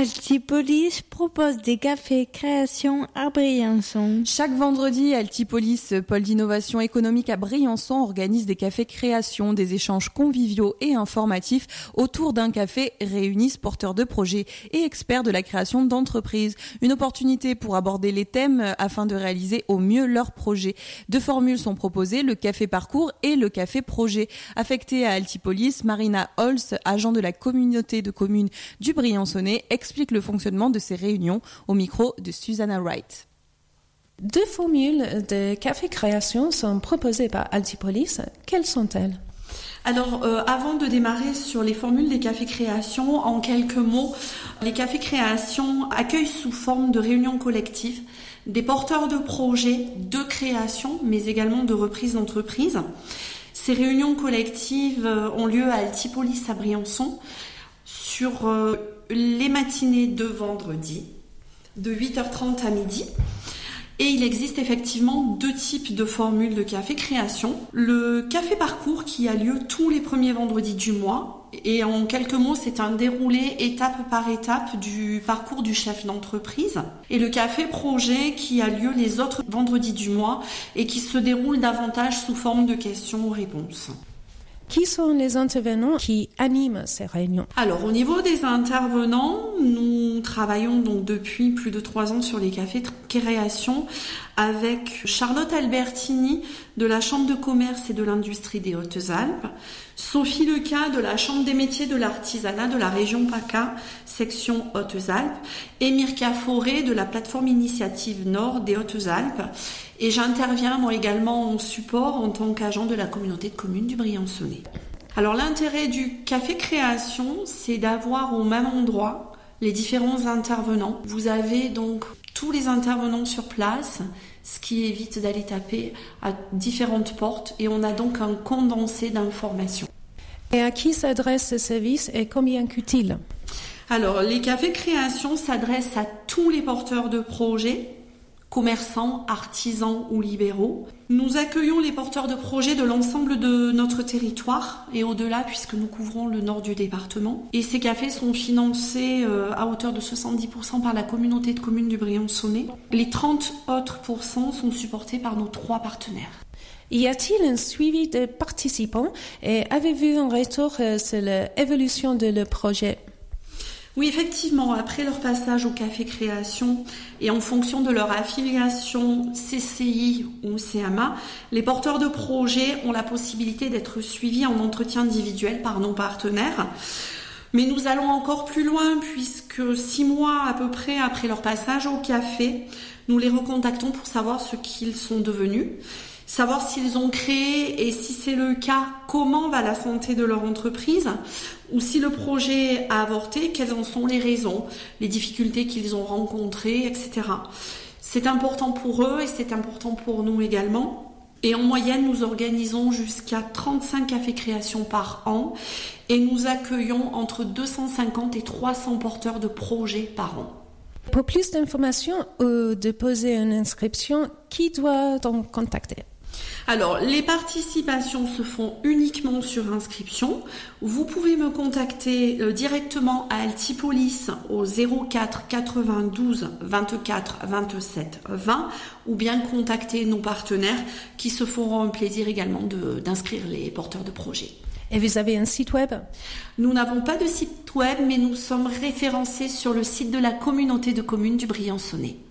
Altipolis propose des cafés création à Briançon. Chaque vendredi, Altipolis, pôle d'innovation économique à Briançon, organise des cafés création, des échanges conviviaux et informatifs autour d'un café réunissent porteurs de projets et experts de la création d'entreprises. Une opportunité pour aborder les thèmes afin de réaliser au mieux leurs projets. Deux formules sont proposées, le café parcours et le café projet. Affectée à Altipolis, Marina Holz, agent de la communauté de communes du Briançonnais, explique le fonctionnement de ces réunions au micro de Susanna Wright. Deux formules de café création sont proposées par Altipolis. Quelles sont-elles ? Alors, avant de démarrer sur les formules des cafés création, en quelques mots, les cafés création accueillent sous forme de réunions collectives des porteurs de projets de création, mais également de reprise d'entreprise. Ces réunions collectives ont lieu à Altipolis à Briançon sur les matinées de vendredi, de 8h30 à midi. Et il existe effectivement deux types de formules de café création. Le café parcours qui a lieu tous les premiers vendredis du mois. Et en quelques mots, c'est un déroulé étape par étape du parcours du chef d'entreprise. Et le café projet qui a lieu les autres vendredis du mois et qui se déroule davantage sous forme de questions-réponses. Qui sont les intervenants qui animent ces réunions ? Alors, au niveau des intervenants, nous travaillons donc depuis plus de 3 ans sur les cafés création avec Charlotte Albertini de la Chambre de commerce et de l'industrie des Hautes-Alpes, Sophie Leca de la Chambre des métiers de l'artisanat de la région PACA, section Hautes-Alpes, et Mirka Forêt de la plateforme Initiative Nord des Hautes-Alpes. Et j'interviens moi également en support en tant qu'agent de la communauté de communes du Briançonnais. Alors l'intérêt du café création, c'est d'avoir au même endroit les différents intervenants. Vous avez donc tous les intervenants sur place, ce qui évite d'aller taper à différentes portes et on a donc un condensé d'informations. Et à qui s'adresse ce service et combien coûte-t-il ? Alors les cafés création s'adressent à tous les porteurs de projets, commerçants, artisans ou libéraux. Nous accueillons les porteurs de projets de l'ensemble de notre territoire et au-delà puisque nous couvrons le nord du département. Et ces cafés sont financés à hauteur de 70% par la communauté de communes du Briançonnais. Les 30 autres pourcents sont supportés par nos 3 partenaires. Y a-t-il un suivi de participants et avez-vous un retour sur l'évolution de le projet ? Oui, effectivement, après leur passage au café création et en fonction de leur affiliation CCI ou CMA, les porteurs de projets ont la possibilité d'être suivis en entretien individuel par nos partenaires. Mais nous allons encore plus loin puisque 6 mois à peu près après leur passage au café, nous les recontactons pour savoir ce qu'ils sont devenus. Savoir s'ils ont créé et si c'est le cas, comment va la santé de leur entreprise ou si le projet a avorté, quelles en sont les raisons, les difficultés qu'ils ont rencontrées, etc. C'est important pour eux et c'est important pour nous également. Et en moyenne, nous organisons jusqu'à 35 cafés création par an et nous accueillons entre 250 et 300 porteurs de projets par an. Pour plus d'informations ou de poser une inscription, qui doit donc contacter ? Alors, les participations se font uniquement sur inscription. Vous pouvez me contacter directement à Altipolis au 04 92 24 27 20 ou bien contacter nos partenaires qui se feront un plaisir également d'inscrire les porteurs de projets. Et vous avez un site web ? Nous n'avons pas de site web, mais nous sommes référencés sur le site de la communauté de communes du Briançonnais.